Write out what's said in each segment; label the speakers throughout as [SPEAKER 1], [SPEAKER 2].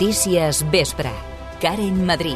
[SPEAKER 1] Notícies Vespre. Karen Madrid.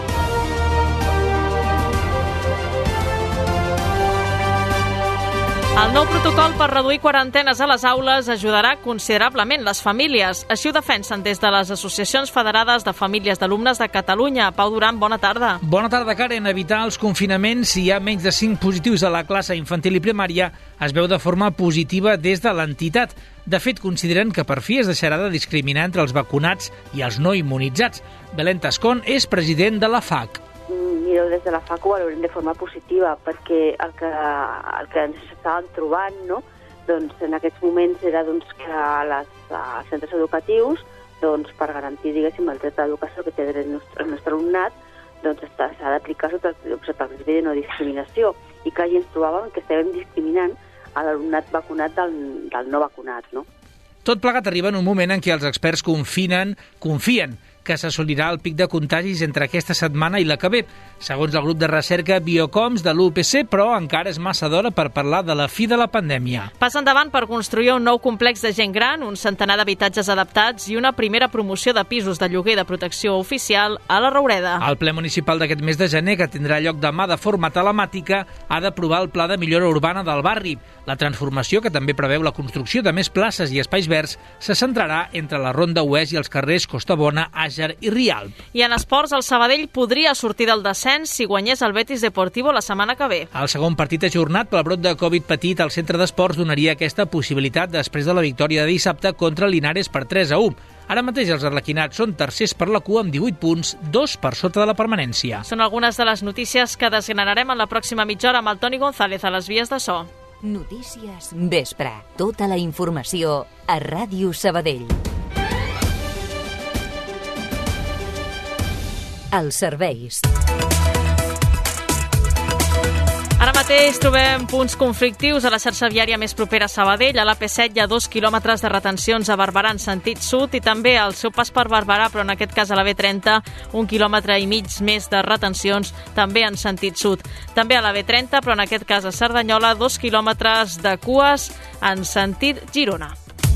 [SPEAKER 2] El nou protocol per reduir quarantenes a les aules ajudarà considerablement les famílies. Així ho defensen des de les associacions federades de famílies d'alumnes de Catalunya. Pau Duran, bona tarda.
[SPEAKER 3] Bona tarda, Karen. Evitar els confinaments si hi ha menys de 5 positius a la classe infantil i primària es veu de forma positiva des de l'entitat. De fet, consideren que per fi es deixarà de discriminar entre els vacunats i els no immunitzats. Belén Tascón és president de la FAC.
[SPEAKER 4] Mireu, des de la FAC ho valorem de forma positiva, perquè el que ens estàvem trobant, no? Doncs en aquests moments era que als centres educatius, per garantir, diguéssim, el dret a l'educació que té dret el nostre alumnat, s'ha d'aplicar sota el principi de no discriminació, i que allí ens trobàvem que estàvem discriminant a l'alumnat vacunat del no vacunat, no?
[SPEAKER 3] Tot plegat arriba en un moment en què els experts confien que s'assolirà el pic de contagis entre aquesta setmana i la que ve, segons el grup de recerca Biocoms de l'UPC, però encara és massa d'hora per parlar de la fi de la pandèmia.
[SPEAKER 2] Pas endavant per construir un nou complex de gent gran, un centenar d'habitatges adaptats i una primera promoció de pisos de lloguer de protecció oficial a la Roureda.
[SPEAKER 3] El ple municipal d'aquest mes de gener, que tindrà lloc demà de forma telemàtica, ha d'aprovar el pla de millora urbana del barri. La transformació, que també preveu la construcció de més places i espais verds, se centrarà entre la Ronda Oest i els carrers Costabona, Àger i Rialp.
[SPEAKER 2] I en esports, el Sabadell podria sortir del descens si guanyés el Betis Deportivo la setmana que ve.
[SPEAKER 3] El segon partit ajornat pel brot de Covid petit al centre d'esports donaria aquesta possibilitat després de la victòria de dissabte contra Linares per 3-1. Ara mateix els arlequinats són tercers per la cua amb 18 punts, 2 per sota de la permanència.
[SPEAKER 2] Són algunes de les notícies que desgranarem en la pròxima mitja hora amb el Toni González a les vies de so.
[SPEAKER 1] Notícies Vespre. Tota la informació a Ràdio Sabadell. Els serveis.
[SPEAKER 2] Ara mateix trobem punts conflictius a la xarxa viària més propera a Sabadell. A l'AP7 hi ha 2 quilòmetres de retencions a Barberà en sentit sud i també al seu pas per Barberà, però en aquest cas a la B30, 1,5 quilòmetres més de retencions també en sentit sud. També a la B30, però en aquest cas a Cerdanyola, 2 quilòmetres de cues en sentit Girona.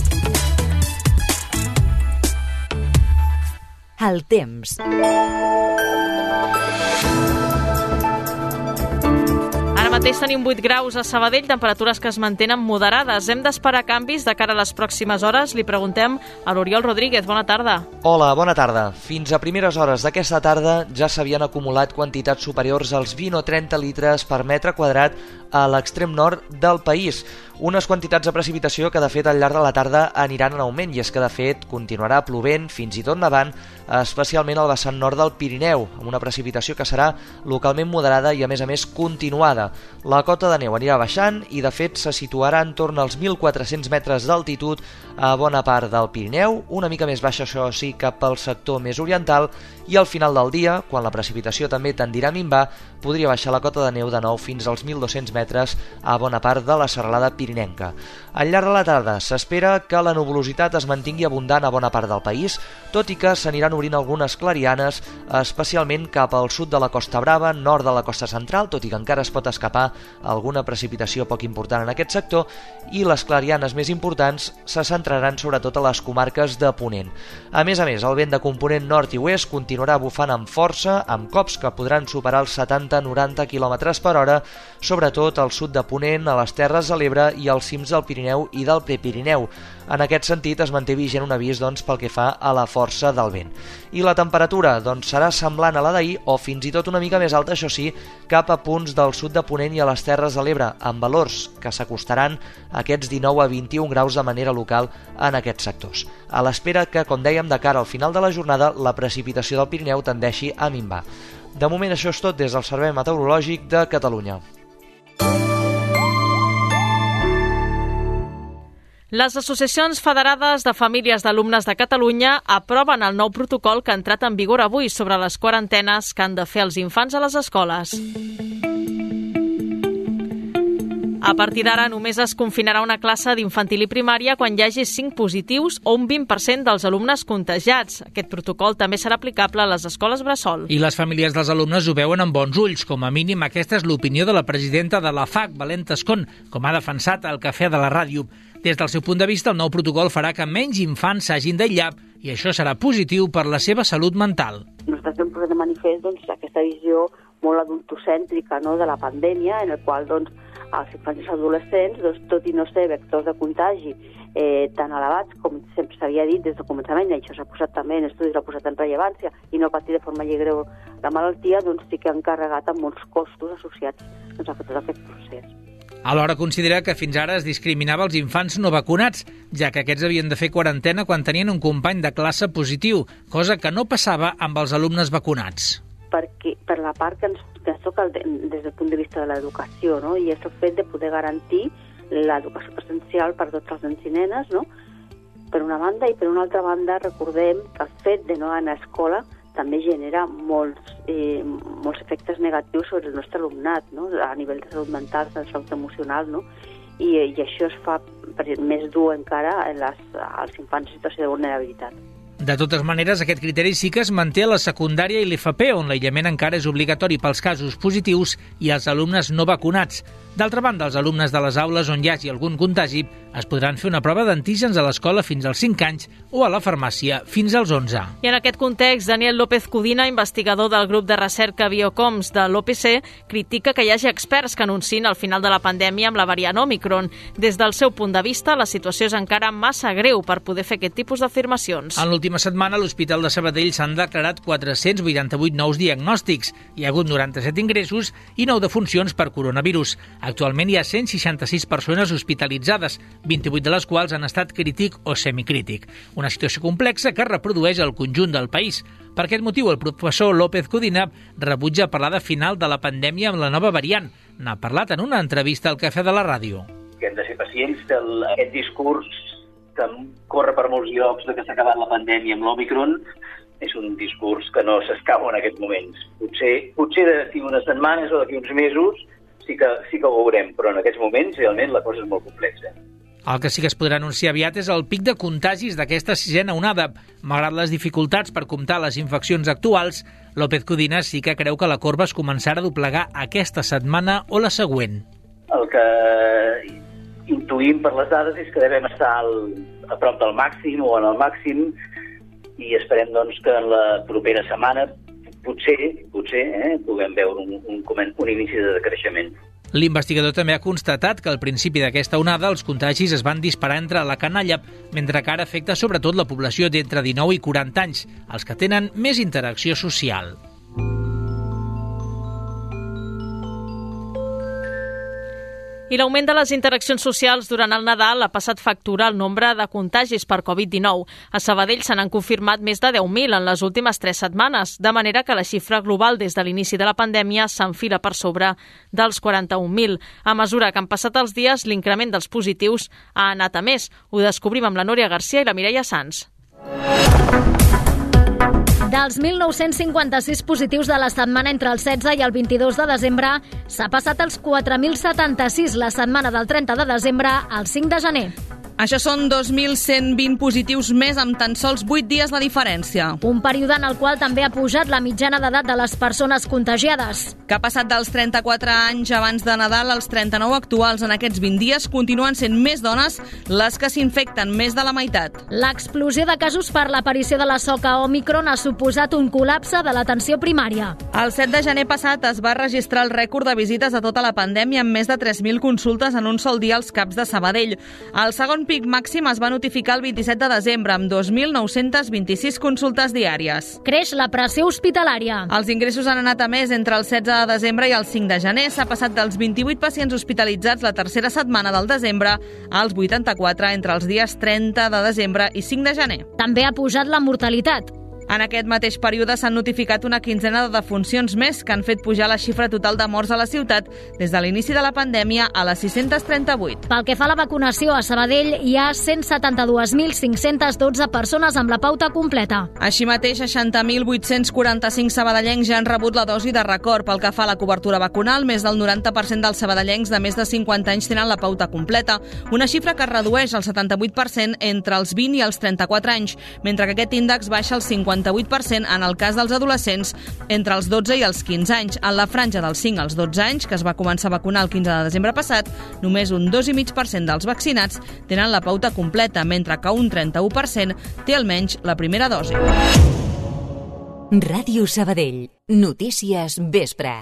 [SPEAKER 1] El temps.
[SPEAKER 2] Ara mateix tenim 8 graus a Sabadell, temperatures que es mantenen moderades. Hem d'esperar canvis de cara a les pròximes hores. Li preguntem a l'Oriol Rodríguez. Bona tarda.
[SPEAKER 5] Hola, bona tarda. Fins a primeres hores d'aquesta tarda ja s'havien acumulat quantitats superiors als 20 o 30 litres per metre quadrat a l'extrem nord del país. Unes quantitats de precipitació que de fet al llarg de la tarda aniran en augment, i és que de fet continuarà plovent fins i tot nevant, especialment al vessant nord del Pirineu, amb una precipitació que serà localment moderada i a més continuada. La cota de neu anirà baixant i de fet se situarà en torn als 1.400 metres d'altitud a bona part del Pirineu, una mica més baixa això sí cap al sector més oriental, i al final del dia, quan la precipitació també tendirà a minvar, podria baixar la cota de neu de nou fins als 1.200 metres a bona part de la serralada pirinenca. Al llarg de la tarda s'espera que la nuvolositat es mantingui abundant a bona part del país, tot i que s'aniran obrint algunes clarianes, especialment cap al sud de la Costa Brava, nord de la costa central, tot i que encara es pot escapar alguna precipitació poc important en aquest sector, i les clarianes més importants se centraran sobretot a les comarques de Ponent. A més, el vent de component nord i oest continuarà bufant amb força, amb cops que podran superar els 70-90 km per hora, sobretot al sud de Ponent, a les Terres de l'Ebre i als cims del Pirineu i del Prepirineu. En aquest sentit es manté vigent un avís pel que fa a la força del vent. I la temperatura serà semblant a la d'ahir o fins i tot una mica més alta, això sí, cap a punts del sud de Ponent i a les Terres de l'Ebre, amb valors que s'acostaran a aquests 19 a 21 graus de manera local en aquests sectors. A l'espera que, com dèiem, de cara al final de la jornada, la precipitació del Pirineu tendeixi a minvar. De moment això és tot des del Servei Meteorològic de Catalunya.
[SPEAKER 2] Les associacions federades de famílies d'alumnes de Catalunya aproven el nou protocol que ha entrat en vigor avui sobre les quarantenes que han de fer els infants a les escoles. A partir d'ara només es confinarà una classe d'infantil i primària quan hi hagi 5 positius o un 20% dels alumnes contagiats. Aquest protocol també serà aplicable a les escoles bressol.
[SPEAKER 3] I les famílies dels alumnes ho veuen amb bons ulls. Com a mínim, aquesta és l'opinió de la presidenta de la FAC, Valenta Escon, com ha defensat al Cafè de la Ràdio. Des del seu punt de vista, el nou protocol farà que menys infants s'hagin d'aïllar i això serà positiu per la seva salut mental.
[SPEAKER 4] Nosaltres hem posat de manifest aquesta visió molt adultocèntrica, no?, de la pandèmia, en el qual els infants i adolescents, tot i no ser vectors de contagi tan elevats com sempre s'havia dit des del començament, i això s'ha posat també en estudis, s'ha posat en rellevància, i no patir de forma greu la malaltia, sí que han carregat amb molts costos associats a tot aquest procés.
[SPEAKER 3] Alhora considera que fins ara es discriminava els infants no vacunats, ja que aquests havien de fer quarantena quan tenien un company de classe positiu, cosa que no passava amb els alumnes vacunats.
[SPEAKER 4] Per la part que ens toca des del punt de vista de l'educació, no?, i és el fet de poder garantir l'educació presencial per tots els nens i nenes, no?, per una banda, i per una altra banda recordem que el fet de no anar a escola també genera molts efectes negatius sobre el nostre alumnat, no?, a nivell de salut mental, de salut emocional, no?, i això es fa més dur encara als infants en situació de vulnerabilitat.
[SPEAKER 3] De totes maneres, aquest criteri sí que es manté a la secundària i l'FP, on l'aïllament encara és obligatori pels casos positius i els alumnes no vacunats. D'altra banda, els alumnes de les aules on hi hagi algun contagi es podran fer una prova d'antígens a l'escola fins als 5 anys o a la farmàcia fins als 11.
[SPEAKER 2] I en aquest context, Daniel López Codina, investigador del grup de recerca Biocoms de l'OPC, critica que hi hagi experts que anunciïn el final de la pandèmia amb la variant Òmicron. Des del seu punt de vista, la situació és encara massa greu per poder fer aquest tipus d'afirmacions.
[SPEAKER 3] En l'última setmana, a l'Hospital de Sabadell s'han declarat 488 nous diagnòstics. Hi ha hagut 97 ingressos i 9 defuncions per coronavirus. Actualment hi ha 166 persones hospitalitzades, 28 de les quals han estat crític o semicrític. Una situació complexa que reprodueix el conjunt del país. Per aquest motiu, el professor López Codina rebutja parlar de final de la pandèmia amb la nova variant. N'ha parlat en una entrevista al Cafè de la Ràdio.
[SPEAKER 6] Que hem de ser pacients, que aquest discurs que corre per molts llocs de que s'ha acabat la pandèmia amb l'Òmicron és un discurs que no s'escau en aquests moments. Potser d'aquí unes setmanes o d'aquí uns mesos sí que ho veurem, però en aquests moments realment la cosa és molt complexa.
[SPEAKER 3] El que sí que es podrà anunciar aviat és el pic de contagis d'aquesta 6a onada. Malgrat les dificultats per comptar les infeccions actuals, López Codina sí que creu que la corba es començarà a doblegar aquesta setmana o la següent.
[SPEAKER 6] El que intuïm per les dades és que devem estar a prop del màxim o en el màxim i esperem doncs, que en la propera setmana potser puguem veure un inici de decreixement.
[SPEAKER 3] L'investigador també ha constatat que al principi d'aquesta onada els contagis es van disparar entre la canalla, mentre que ara afecta sobretot la població d'entre 19 i 40 anys, els que tenen més interacció social.
[SPEAKER 2] I l'augment de les interaccions socials durant el Nadal ha passat factura al nombre de contagis per Covid-19. A Sabadell se n'han confirmat més de 10.000 en les últimes 3 setmanes, de manera que la xifra global des de l'inici de la pandèmia s'enfila per sobre dels 41.000. A mesura que han passat els dies, l'increment dels positius ha anat a més. Ho descobrim amb la Núria Garcia i la Mireia Sans.
[SPEAKER 7] Dels 1.956 positius de la setmana entre el 16 i el 22 de desembre, s'ha passat als 4.076 la setmana del 30 de desembre al 5 de gener.
[SPEAKER 8] Això són 2.120 positius més amb tan sols 8 dies de diferència.
[SPEAKER 7] Un període en el qual també ha pujat la mitjana d'edat de les persones contagiades.
[SPEAKER 8] Que ha passat dels 34 anys abans de Nadal als 39 actuals en aquests 20 dies, continuen sent més dones les que s'infecten, més de la meitat.
[SPEAKER 7] L'explosió de casos per l'aparició de la soca Òmicron ha suposat un col·lapse de l'atenció primària.
[SPEAKER 8] El 7 de gener passat es va registrar el rècord de visites a tota la pandèmia amb més de 3.000 consultes en un sol dia als CAPs de Sabadell. El segon pic màxim es va notificar el 27 de desembre amb 2.926 consultes diàries.
[SPEAKER 7] Creix la pressió hospitalària.
[SPEAKER 8] Els ingressos han anat a més entre el 16 de desembre i el 5 de gener. S'ha passat dels 28 pacients hospitalitzats la tercera setmana del desembre als 84 entre els dies 30 de desembre i 5 de gener.
[SPEAKER 7] També ha pujat la mortalitat.
[SPEAKER 8] En aquest mateix període s'han notificat una quinzena de defuncions més que han fet pujar la xifra total de morts a la ciutat des de l'inici de la pandèmia a les 638.
[SPEAKER 7] Pel que fa a la vacunació, a Sabadell hi ha 172.512 persones amb la pauta completa.
[SPEAKER 8] Així mateix, 60.845 sabadellencs ja han rebut la dosi de record. Pel que fa a la cobertura vacunal, més del 90% dels sabadellencs de més de 50 anys tenen la pauta completa, una xifra que es redueix al 78% entre els 20 i els 34 anys, mentre que aquest índex baixa al 58% en el cas dels adolescents entre els 12 i els 15 anys. En la franja dels 5 als 12 anys, que es va començar a vacunar el 15 de desembre passat, només un 2,5% dels vaccinats tenen la pauta completa, mentre que un 31% té almenys la primera dosi.
[SPEAKER 1] Ràdio Sabadell. Notícies vespre.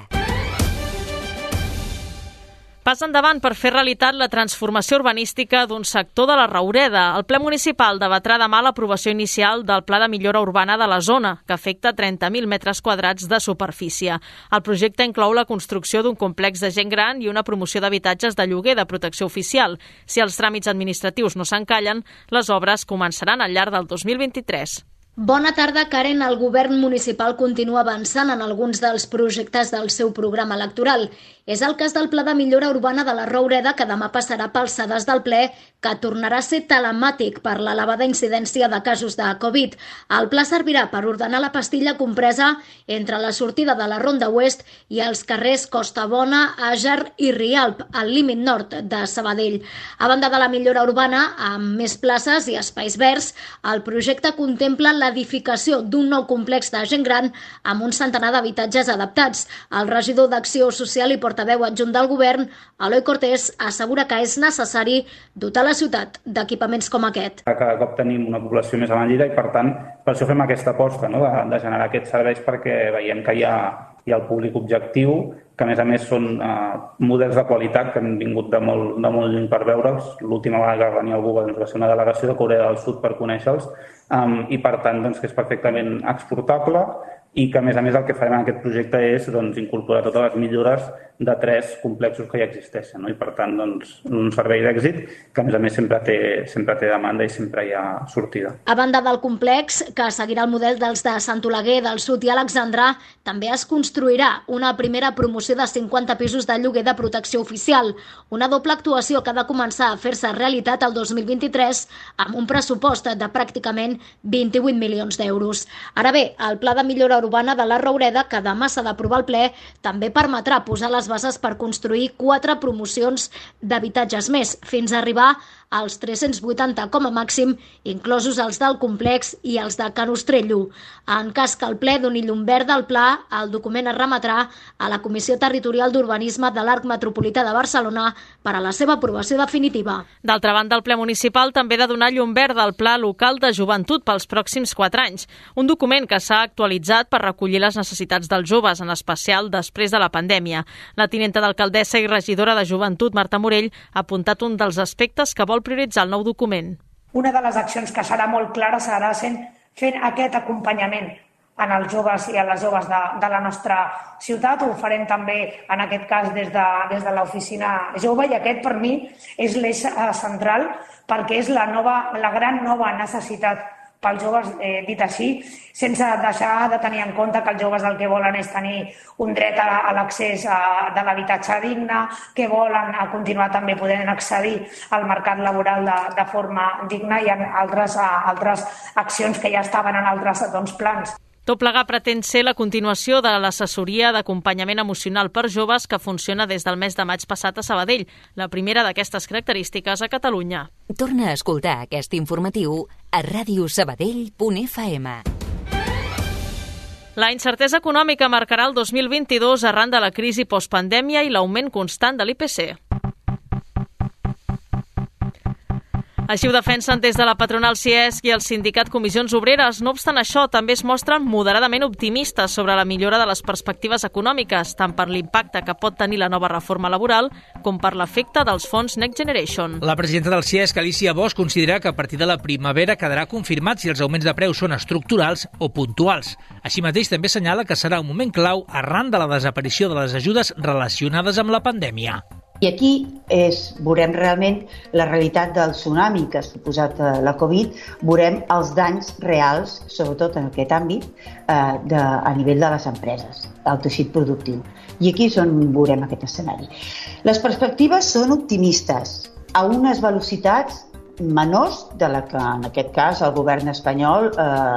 [SPEAKER 2] Pas endavant per fer realitat la transformació urbanística d'un sector de la Roureda. El ple municipal debatrà demà l'aprovació inicial del Pla de Millora Urbana de la zona, que afecta 30.000 metres quadrats de superfície. El projecte inclou la construcció d'un complex de gent gran i una promoció d'habitatges de lloguer de protecció oficial. Si els tràmits administratius no s'encallen, les obres començaran al llarg del 2023.
[SPEAKER 7] Bona tarda, Karen. El govern municipal continua avançant en alguns dels projectes del seu programa electoral. És el cas del Pla de Millora Urbana de la Roureda, que demà passarà pels sedars del ple, que tornarà a ser telemàtic per l'elevada incidència de casos de Covid. El pla servirà per ordenar la pastilla compresa entre la sortida de la Ronda Oest i els carrers Costa Bona, Àger i Rialp, al límit nord de Sabadell. A banda de la millora urbana, amb més places i espais verds, el projecte contempla l'edificació d'un nou complex de gent gran amb un centenar d'habitatges adaptats. El regidor d'Acció Social i portaveu adjunt del govern, Eloi Cortés, assegura que és necessari dotar la ciutat d'equipaments com aquest.
[SPEAKER 9] Cada cop tenim una població més envellida i, per tant, per això fem aquesta aposta, no? de generar aquests serveis, perquè veiem que hi ha el públic objectiu, que a més són models de qualitat que han vingut de molt lluny per veure'ls. L'última vegada que venia algú va ser una delegació de Corea del Sud per conèixer-los i, per tant, que és perfectament exportable i que, a més el que farem en aquest projecte és incorporar totes les millores de 3 complexos que ja existeixen, no? I, per tant, un servei d'èxit que, a més sempre té demanda i sempre hi ha sortida.
[SPEAKER 7] A banda del complex, que seguirà el model dels de Sant Oleguer, del Sud i Alexandrà, també es construirà una primera promoció de 50 pisos de lloguer de protecció oficial, una doble actuació que ha de començar a fer-se realitat el 2023 amb un pressupost de pràcticament 28 milions d'euros. Ara bé, el Pla de Millora Urbana de la Roureda, que demà s'ha d'aprovar al ple, també permetrà posar les bases per construir 4 promocions d'habitatges més, fins a arribar als 380 com a màxim, inclosos els del complex i els de Can Ostrello. En cas que el ple doni llum verda al pla, el document es remetrà a la Comissió Territorial d'Urbanisme de l'Arc Metropolità de Barcelona per a la seva aprovació definitiva.
[SPEAKER 2] D'altra banda, el ple municipal també ha de donar llum verda al Pla Local de Joventut pels pròxims 4 anys, un document que s'ha actualitzat per recollir les necessitats dels joves, en especial després de la pandèmia. La tinenta d'alcaldessa i regidora de Joventut, Marta Morell, ha apuntat un dels aspectes que vol prioritzar el nou document.
[SPEAKER 10] Una de les accions que serà molt clara serà fent aquest acompanyament en els joves i a les joves de la nostra ciutat. Ho farem també, en aquest cas, des de l'oficina jove, i aquest, per mi, és l'eix central, perquè és la gran nova necessitat pels joves, dit així, sense deixar de tenir en compte que els joves el que volen és tenir un dret a l'accés de l'habitatge digne, que volen continuar també podent accedir al mercat laboral de forma digna, i en altres accions que ja estaven en altres plans.
[SPEAKER 2] Tot plegat pretén ser la continuació de l'assessoria d'acompanyament emocional per joves que funciona des del mes de maig passat a Sabadell, la primera d'aquestes característiques a Catalunya.
[SPEAKER 1] Torna a escoltar aquest informatiu a radiosabadell.fm.
[SPEAKER 2] La incertesa econòmica marcarà el 2022 arran de la crisi postpandèmia i l'augment constant de l'IPC. Així ho defensen des de la patronal CIESC i el sindicat Comissions Obreres. No obstant això, també es mostren moderadament optimistes sobre la millora de les perspectives econòmiques, tant per l'impacte que pot tenir la nova reforma laboral com per l'efecte dels fons Next Generation.
[SPEAKER 3] La presidenta del CIESC, Alicia Bosch, considera que a partir de la primavera quedarà confirmat si els augments de preus són estructurals o puntuals. Així mateix també assenyala que serà un moment clau arran de la desaparició de les ajudes relacionades amb la pandèmia.
[SPEAKER 11] I aquí veurem realment la realitat del tsunami que ha suposat la Covid, veurem els danys reals, sobretot en aquest àmbit, a nivell de les empreses, del teixit productiu. I aquí és on veurem aquest escenari. Les perspectives són optimistes, a unes velocitats menors de la que, en aquest cas, el govern espanyol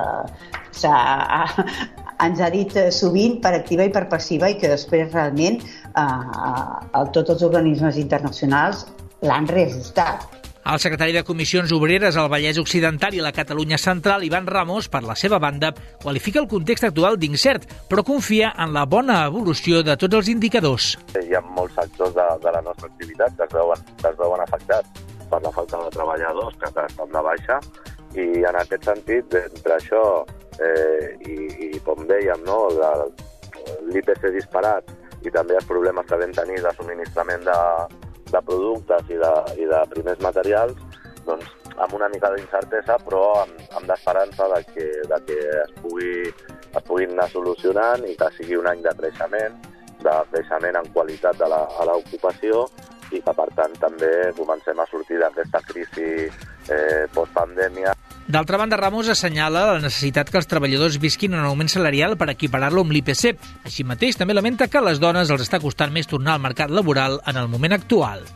[SPEAKER 11] ens ha dit sovint per activa i per passiva i que després realment tots els organismes internacionals l'han reajustat.
[SPEAKER 3] El secretari de Comissions Obreres al Vallès Occidental i la Catalunya Central, Ivan Ramos, per la seva banda, qualifica el context actual d'incert, però confia en la bona evolució de tots els indicadors.
[SPEAKER 12] Hi ha molts sectors de la nostra activitat que es veuen afectats per la falta de treballadors que estan de baixa i en aquest sentit, entre això i com dèiem, no, l'IPC disparat i també els problemes que vam tenir de subministrament de productes i de primers materials, doncs amb una mica d'incertesa però amb l'esperança de que es puguin anar solucionant i que sigui un any de creixement en qualitat a l'ocupació i que, per tant, també comencem a sortir d'aquesta crisi postpandèmia.
[SPEAKER 3] D'altra banda, Ramos assenyala la necessitat que els treballadors visquin un augment salarial per equiparar-lo amb l'IPC. Així mateix, també lamenta que a les dones els està costant més tornar al mercat laboral en el moment actual.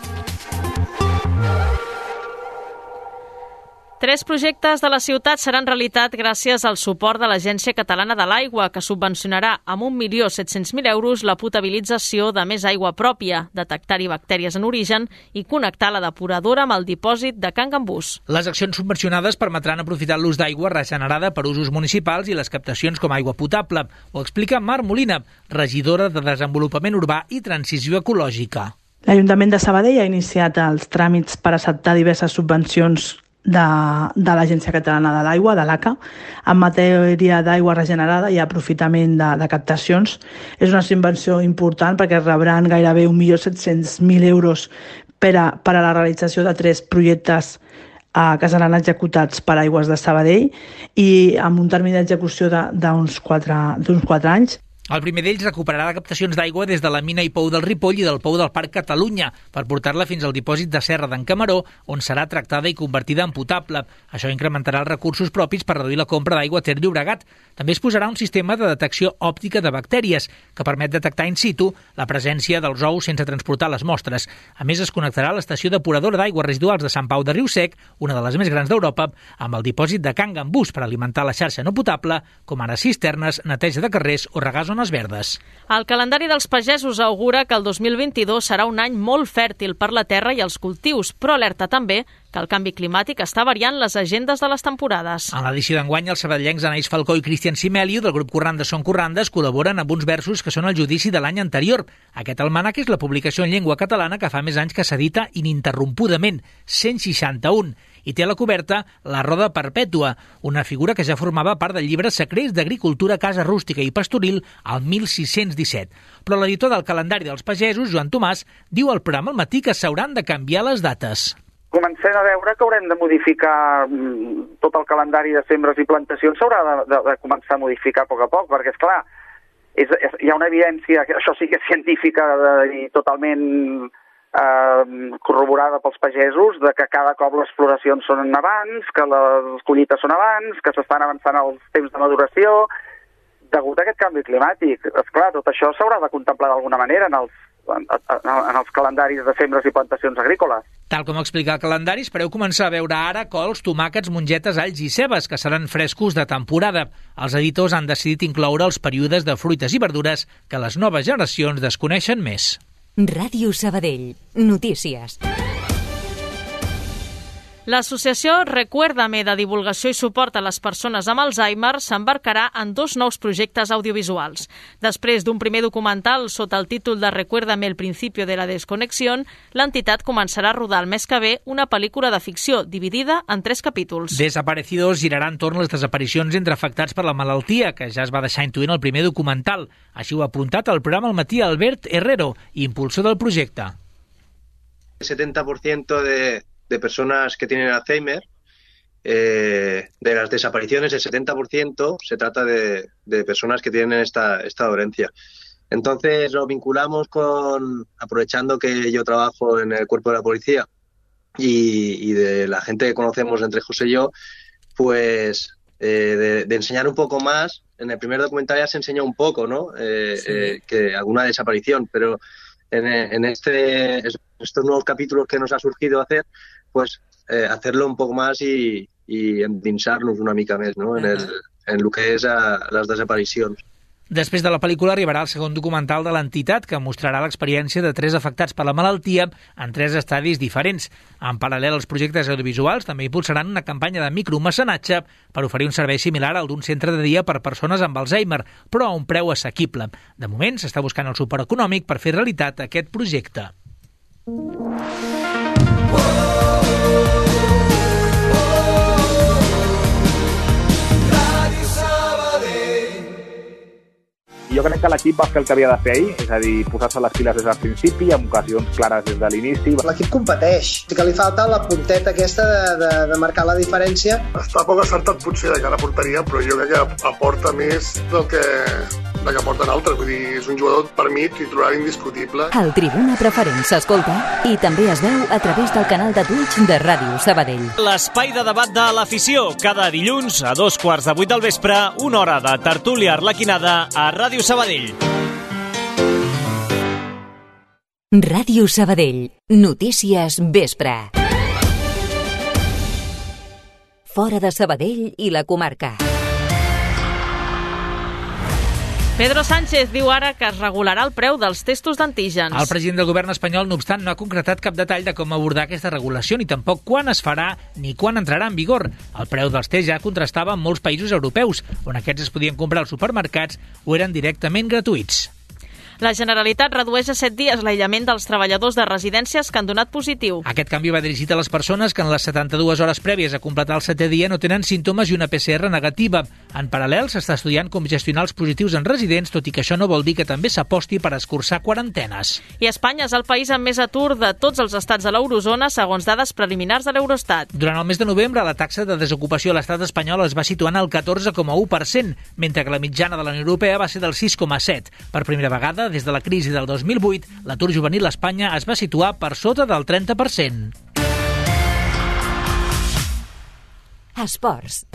[SPEAKER 2] 3 projectes de la ciutat seran realitat gràcies al suport de l'Agència Catalana de l'Aigua, que subvencionarà amb 1.700.000 euros la potabilització de més aigua pròpia, detectar-hi bactèries en origen i connectar la depuradora amb el dipòsit de Can Gambús.
[SPEAKER 3] Les accions subvencionades permetran aprofitar l'ús d'aigua regenerada per usos municipals i les captacions com a aigua potable. Ho explica Mar Molina, regidora de Desenvolupament Urbà i Transició Ecològica.
[SPEAKER 13] L'Ajuntament de Sabadell ha iniciat els tràmits per acceptar diverses subvencions de l'Agència Catalana de l'Aigua, de l'ACA, en matèria d'aigua regenerada i aprofitament de captacions. És una subvenció important perquè rebran gairebé 1.700.000 euros per a la realització de 3 projectes que seran executats per Aigües de Sabadell i amb un termini d'execució d'uns 4 anys.
[SPEAKER 3] El primer d'ells recuperarà captacions d'aigua des de la mina i pou del Ripoll i del pou del Parc Catalunya per portar-la fins al dipòsit de Serra d'en Camaró, on serà tractada i convertida en potable. Això incrementarà els recursos propis per reduir la compra d'aigua a Ter Llobregat. També es posarà un sistema de detecció òptica de bactèries que permet detectar in situ la presència dels ous sense transportar les mostres. A més, es connectarà a l'estació depuradora d'aigües residuals de Sant Pau de Riu-Sec, una de les més grans d'Europa, amb el dipòsit de Can Gambús per alimentar la xarxa no potable, com ara cisternes, neteja de carrers o regar zones verdes.
[SPEAKER 2] El calendari dels pagesos augura que el 2022 serà un any molt fèrtil per la terra i els cultius, però alerta també que el canvi climàtic està variant les agendes de les temporades.
[SPEAKER 3] En l'edició d'enguany, els sabadellencs Anaïs Falcó i Cristian Simelio del grup Corrandes són Corrandes col·laboren amb uns versos que són el judici de l'any anterior. Aquest almanac és la publicació en llengua catalana que fa més anys que s'edita ininterrompudament, 161, i té a la coberta la Roda Perpètua, una figura que ja formava part del llibre Secrets d'Agricultura, Casa Rústica i Pastoril al 1617. Però l'editor del calendari dels pagesos, Joan Tomàs, diu al programa al matí que s'hauran de canviar les dates.
[SPEAKER 14] Comencem a veure que haurem de modificar tot el calendari de sembres i plantacions, s'haurà de començar a modificar a poc, perquè, esclar, hi ha una evidència, que això sí que és científica i totalment corroborada pels pagesos, de que cada cop les floracions són abans, que les collites són abans, que s'estan avançant els temps de maduració, degut a aquest canvi climàtic. Esclar, tot això s'haurà de contemplar d'alguna manera en els calendaris de sembres i plantacions agrícoles.
[SPEAKER 3] Tal com explica el calendari, espereu començar a veure ara cols, tomàquets, mongetes, alls i cebes, que seran frescos de temporada. Els editors han decidit incloure els períodes de fruites i verdures que les noves generacions desconeixen més.
[SPEAKER 1] Ràdio Sabadell. Notícies.
[SPEAKER 2] L'associació Recuérdame de divulgació i suport a les persones amb Alzheimer s'embarcarà en 2 nous projectes audiovisuals. Després d'un primer documental sota el títol de Recuérdame el principio de la desconexión, l'entitat començarà a rodar el mes que ve una pel·lícula de ficció dividida en 3 capítols.
[SPEAKER 3] Desaparecidos girarà entorn les desaparicions entre afectats per la malaltia, que ja es va deixar intuint el primer documental. Així ho ha apuntat al programa al matí Albert Herrero, impulsor del projecte.
[SPEAKER 15] El 70% de personas que tienen Alzheimer, de las desapariciones, el 70% se trata de personas que tienen esta dolencia. Entonces lo vinculamos aprovechando que yo trabajo en el cuerpo de la policía y de la gente que conocemos entre José y yo, pues de enseñar un poco más. En el primer documental ya se enseñó un poco, ¿no? Que alguna desaparición, pero en estos nuevos capítulos que nos ha surgido hacer, pues hacerlo un poco más i endinsar-nos una mica més, no? en el que és les desaparicions.
[SPEAKER 3] Després de la pel·lícula arribarà el segon documental de l'entitat que mostrarà l'experiència de 3 afectats per la malaltia en 3 estadis diferents. En paral·lel als projectes audiovisuals també impulsaran una campanya de micromecenatge per oferir un servei similar al d'un centre de dia per persones amb Alzheimer, però a un preu assequible. De moment s'està buscant el suport econòmic per fer realitat aquest projecte.
[SPEAKER 16] Jo crec que l'equip va fer el que havia de fer ahir, és a dir, posar-se les piles des del principi, amb ocasions clares des de l'inici.
[SPEAKER 17] L'equip competeix, que li falta la punteta aquesta de marcar la diferència.
[SPEAKER 18] Està poc acertat potser de cara a porteria, però jo crec que aporta més del que aporten altres. Vull dir, és un jugador per mi titular indiscutible.
[SPEAKER 1] El Tribuna Preferent s'escolta i també es veu a través del canal de Twitch de Ràdio Sabadell.
[SPEAKER 19] L'espai de debat de l'afició, cada dilluns a 2:15 del vespre, una hora de tertúlia arlequinada a Ràdio Sabadell.
[SPEAKER 1] Ràdio Sabadell. Notícies vespre. Fora de Sabadell i la comarca.
[SPEAKER 2] Pedro Sánchez diu ara que es regularà el preu dels testos d'antígens.
[SPEAKER 3] El president del govern espanyol, no obstant, no ha concretat cap detall de com abordar aquesta regulació, ni tampoc quan es farà ni quan entrarà en vigor. El preu dels tests ja contrastava en molts països europeus, on aquests es podien comprar als supermercats o eren directament gratuïts.
[SPEAKER 2] La Generalitat redueix a 7 dies l'aïllament dels treballadors de residències que han donat positiu.
[SPEAKER 3] Aquest canvi va dirigit a les persones que en les 72 hores prèvies a completar el 7è dia no tenen símptomes i una PCR negativa. En paral·lel, s'està estudiant com gestionar els positius en residents, tot i que això no vol dir que també s'aposti per escurçar quarantenes.
[SPEAKER 2] I Espanya és el país amb més atur de tots els estats de l'eurozona, segons dades preliminars de l'Eurostat.
[SPEAKER 3] Durant el mes de novembre, la taxa de desocupació a l'estat espanyol es va situar en el 14,1%, mentre que la mitjana de la Unió Europea va ser del 6,7%. Per primera vegada, des de la crisi del 2008, l'atur juvenil a Espanya es va situar per sota del 30%.
[SPEAKER 1] Esports.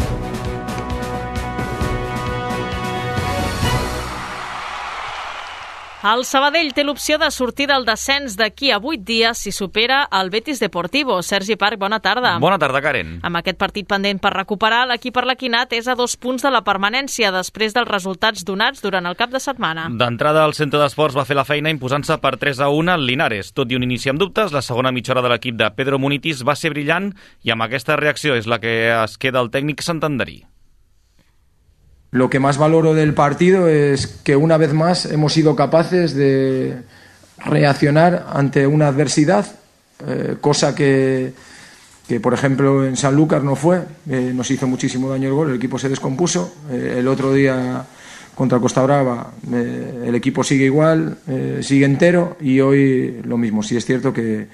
[SPEAKER 2] El Sabadell té l'opció de sortir del descens d'aquí a 8 dies si supera el Betis Deportivo. Sergi Parc, bona tarda.
[SPEAKER 20] Bona tarda, Karen.
[SPEAKER 2] Amb aquest partit pendent per recuperar, l'equip arlequinat és a 2 punts de la permanència després dels resultats donats durant el cap de setmana.
[SPEAKER 20] D'entrada, el centre d'esports va fer la feina imposant-se per 3-1 al Linares. Tot i un inici amb dubtes, la segona mitja hora de l'equip de Pedro Munitis va ser brillant i amb aquesta reacció és la que es queda el tècnic santanderí.
[SPEAKER 21] Lo que más valoro del partido es que una vez más hemos sido capaces de reaccionar ante una adversidad, cosa que por ejemplo en Sanlúcar no fue. Nos hizo muchísimo daño el gol, el equipo se descompuso. El otro día contra Costa Brava el equipo sigue igual, sigue entero, y hoy lo mismo. Sí es cierto que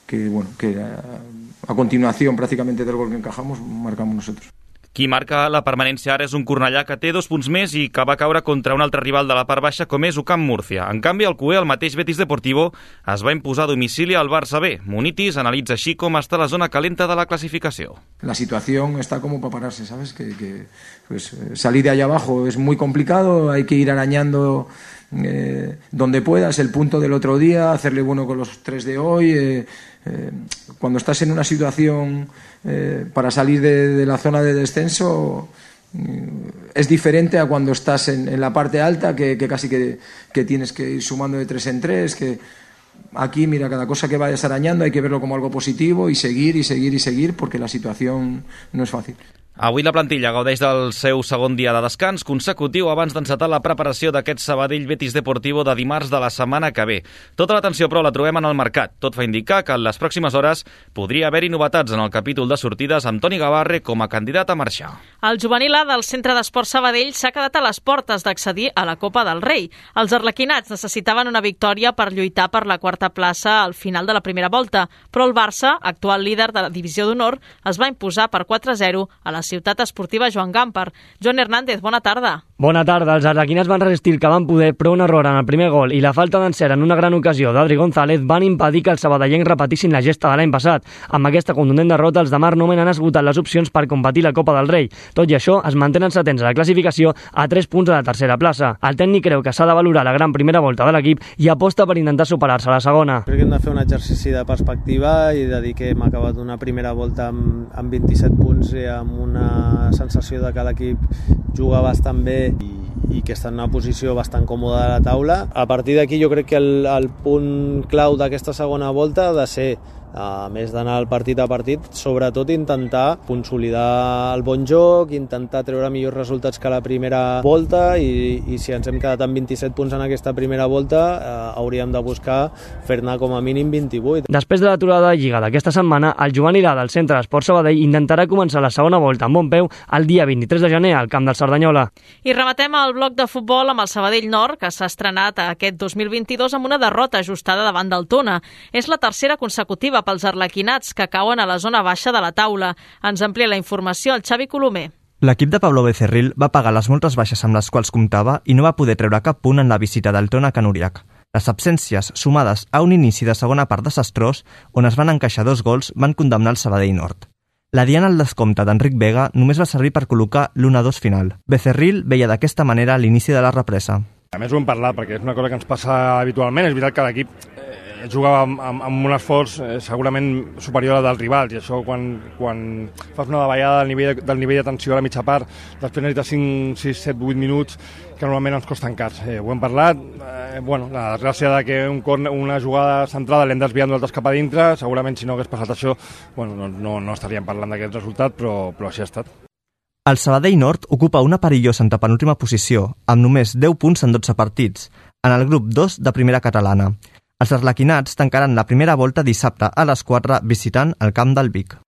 [SPEAKER 21] a continuación prácticamente del gol que encajamos marcamos nosotros.
[SPEAKER 20] Qui marca la permanència ara és un Cornellà que té 2 punts més i que va caure contra un altre rival de la part baixa com és UCAM Múrcia. En canvi, el cué, el mateix Betis Deportivo, es va imposar a domicili al Barça B. Munitis analitza així com està la zona calenta de la clasificació.
[SPEAKER 21] La situación está como para pararse, ¿sabes? Que salir de allá abajo es muy complicado, hay que ir arañando donde puedas el punto del otro día, hacerle bueno con los 3 de hoy. Cuando estás en una situación para salir de la zona de descenso es diferente a cuando estás en la parte alta, que casi que tienes que ir sumando de 3 en 3, que aquí, mira, cada cosa que vayas arañando hay que verlo como algo positivo y seguir, porque la situación no es fácil.
[SPEAKER 20] Avui la plantilla gaudeix del seu segon dia de descans consecutiu abans d'encetar la preparació d'aquest Sabadell Betis Deportivo de dimarts de la setmana que ve. Tota l'atenció, però, la trobem en el mercat. Tot fa indicar que en les pròximes hores podria haver-hi novetats en el capítol de sortides amb Toni Gavarre com a candidat a marxar.
[SPEAKER 2] El juvenil A del Centre d'Esports Sabadell s'ha quedat a les portes d'accedir a la Copa del Rei. Els arlequinats necessitaven una victòria per lluitar per la 4a plaça al final de la primera volta, però el Barça, actual líder de la divisió d'honor, es va imposar per 4-0 a la ciutat esportiva Joan Gamper. Joan Hernández, bona tarda.
[SPEAKER 5] Bona tarda. Els arlequinats van resistir el que van poder, però un error en el primer gol i la falta d'encert en una gran ocasió d'Adri González van impedir que els sabadellencs repetissin la gesta de l'any passat. Amb aquesta contundent derrota, els de Marc Nomen han esgotat les opcions per competir la Copa del Rei. Tot i això, es mantenen setens a la classificació a 3 punts de la tercera plaça. El tècnic creu que s'ha de valorar la gran primera volta de l'equip i aposta per intentar superar-se a la segona.
[SPEAKER 22] Crec que hem de fer un exercici de perspectiva i de dir que hem acabat una primera volta amb 27 punts i amb una sensació de que l'equip juga bastant bé i que està en una posició bastant còmoda a la taula. A partir d'aquí jo crec que el punt clau d'aquesta segona volta ha de ser, a més d'anar partit a partit, sobretot intentar consolidar el bon joc, intentar treure millors resultats que la primera volta i si ens hem quedat amb 27 punts en aquesta primera volta hauríem de buscar fer-ne com a mínim 28.
[SPEAKER 5] Després de l'aturada de Lliga d'aquesta setmana, el Joan Irà del Centre d'Esport Sabadell intentarà començar la segona volta amb bon peu el dia 23 de gener al camp del Cerdanyola.
[SPEAKER 2] I rematem el bloc de futbol amb el Sabadell Nord, que s'ha estrenat aquest 2022 amb una derrota ajustada davant del Tona. És la tercera consecutiva pels arlequinats, que cauen a la zona baixa de la taula. Ens amplia la informació el Xavi Colomer.
[SPEAKER 23] L'equip de Pablo Becerril va pagar les moltes baixes amb les quals comptava i no va poder treure cap punt en la visita del Tona a Can Uriac. Les absències, sumades a un inici de segona part desastrós, on es van encaixar 2 gols, van condemnar el Sabadell Nord. La diana al descompte d'Enric Vega només va servir per col·locar l'1-2 final. Becerril veia d'aquesta manera l'inici de la represa.
[SPEAKER 24] A més ho hem parlat, perquè és una cosa que ens passa habitualment. És veritat que l'equip jugava amb un esforç segurament superior al dels rivals, i això quan fas una davallada del nivell de tensió a la mitja part, després necessites 5, 6, 7, 8 minuts que normalment ens costen cars. Ho hem parlat, la desgràcia de que una jugada centrada l'hem desviat nosaltres cap a dintre, segurament si no hagués passat això no estaríem parlant d'aquest resultat, però així ha estat.
[SPEAKER 23] El Sabadell Nord ocupa una perillosa antepenúltima posició, amb només 10 punts en 12 partits, en el grup 2 de primera catalana. Els arlequinats tancaran la primera volta dissabte a les 4 visitant el camp del Vic.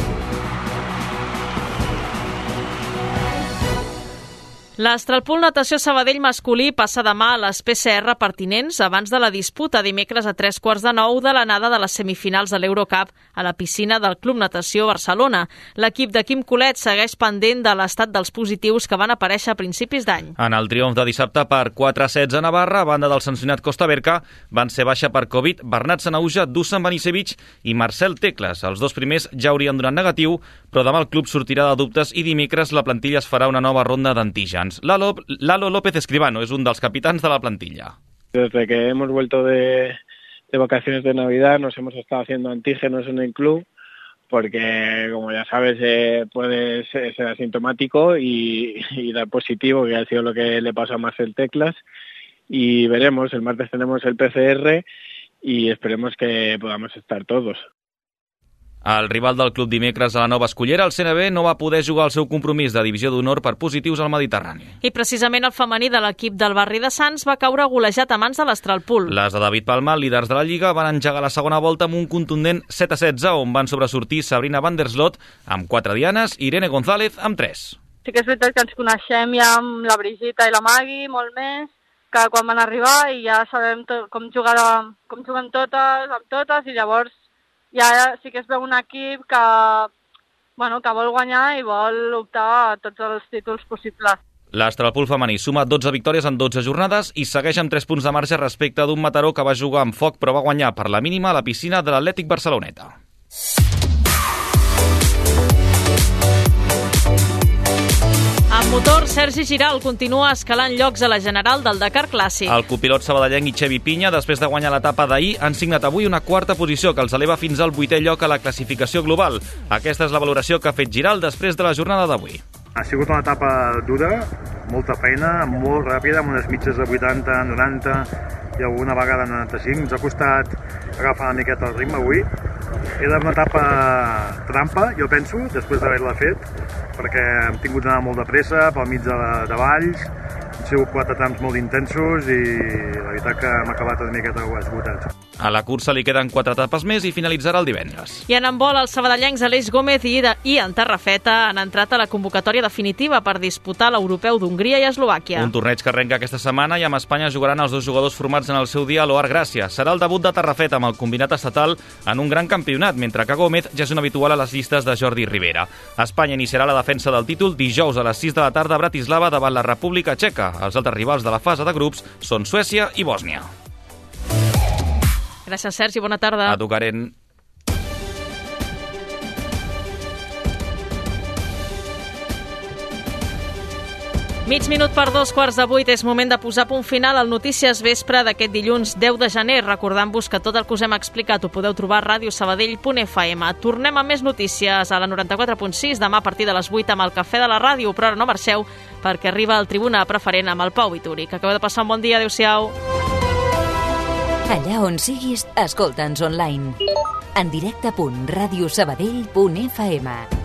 [SPEAKER 2] L'Astralpool Natació Sabadell masculí passa demà a les PCR pertinents abans de la disputa dimecres a 8:45 de l'anada de les semifinals de l'Eurocup a la piscina del Club Natació Barcelona. L'equip de Quim Colet segueix pendent de l'estat dels positius que van aparèixer a principis d'any.
[SPEAKER 20] En el triomf de dissabte per 4-16 a Navarra, a banda del sancionat Costa Berca, van ser baixa per Covid Bernat Sanauja, Dusan Banicevic i Marcel Tecles. Els 2 primers ja haurien donat negatiu, però demà el club sortirà de dubtes i dimecres la plantilla es farà una nova ronda d'antígens. Lalo López Escribano es un dels capitans de la plantilla.
[SPEAKER 25] Desde que hemos vuelto de vacaciones de Navidad nos hemos estado haciendo antígenos en el club porque, como ya sabes, puede ser asintomático y dar positivo, que ha sido lo que le pasó a Marcel Teclas. Y veremos, el martes tenemos el PCR y esperemos que podamos estar todos.
[SPEAKER 20] El rival del club dimecres a la Nova Escollera, el CNB, no va poder jugar el seu compromís de divisió d'honor per positius al Mediterrani.
[SPEAKER 2] I precisament el femení de l'equip del barri de Sants va caure golejat a mans de l'Astralpool.
[SPEAKER 20] Les de David Palma, líders de la Lliga, van engegar la segona volta amb un contundent 7-16, on van sobresortir Sabrina Van der Slot amb 4 dianes i Irene González amb 3.
[SPEAKER 26] Sí que és veritat que ens coneixem ja amb la Brigitta i la Magui molt més que quan van arribar i ja sabem com juguen totes, amb totes, i llavors ja sí que es veu un equip que vol guanyar i vol optar a tots els títols possibles.
[SPEAKER 20] L'Astralpool femení suma 12 victòries en 12 jornades i segueix amb 3 punts de marge respecte d'un Mataró que va jugar amb foc però va guanyar per la mínima a la piscina de l'Atlètic Barceloneta.
[SPEAKER 2] En motor, Sergi Giral continua escalant llocs a la general del Dakar Clàssic.
[SPEAKER 20] El copilot sabadellenc i Xevi Pinya, després de guanyar l'etapa d'ahir, han signat avui una 4a posició que els eleva fins al 8è lloc a la classificació global. Aquesta és la valoració que ha fet Giral després de la jornada d'avui.
[SPEAKER 27] Ha sigut una etapa dura, molta feina, molt ràpida, amb unes mitges de 80, 90 i alguna vegada 95. Ens ha costat agafar una miqueta el ritme avui. Era una etapa trampa, jo penso, després d'haver-la fet, perquè hem tingut d'anar molt de pressa pel mig de valls, sigut 4 trams molt intensos i la veritat que hem acabat una miqueta esgotats.
[SPEAKER 20] A la cursa li queden 4 etapes més i finalitzarà el divendres.
[SPEAKER 2] I en handbol, els sabadellencs Aleix Gómez i en Tarrafeta han entrat a la convocatòria definitiva per disputar l'Europeu d'Hongria i Eslovàquia.
[SPEAKER 20] Un torneig que arrenca aquesta setmana i amb Espanya jugaran els 2 jugadors formats en el seu dia a l'Oar Gràcia. Serà el debut de Tarrafeta amb el combinat estatal en un gran campionat, mentre que Gómez ja és un habitual a les llistes de Jordi Rivera. Espanya iniciarà la defensa del títol dijous a les 6 de la tarda a Bratislava davant la República Txeca. Els altres rivals de la fase de grups són Suècia i Bòsnia.
[SPEAKER 2] Gràcies, Sergi. Bona tarda.
[SPEAKER 20] A tu, Karen.
[SPEAKER 2] Mig minut per 7:45, és moment de posar punt final al Notícies Vespre d'aquest dilluns 10 de gener, recordant-vos que tot el que us hem explicat ho podeu trobar a radiosabadell.fm. Tornem amb més notícies a la 94.6 demà a partir de les 8 amb el Cafè de la Ràdio, però ara no marxeu perquè arriba el Tribuna Preferent amb el Pau Vituri. Que acabeu de passar un bon dia, adeu-siau.
[SPEAKER 1] Allà on siguis, escolta'ns online. En directe.radiosabadell.fm.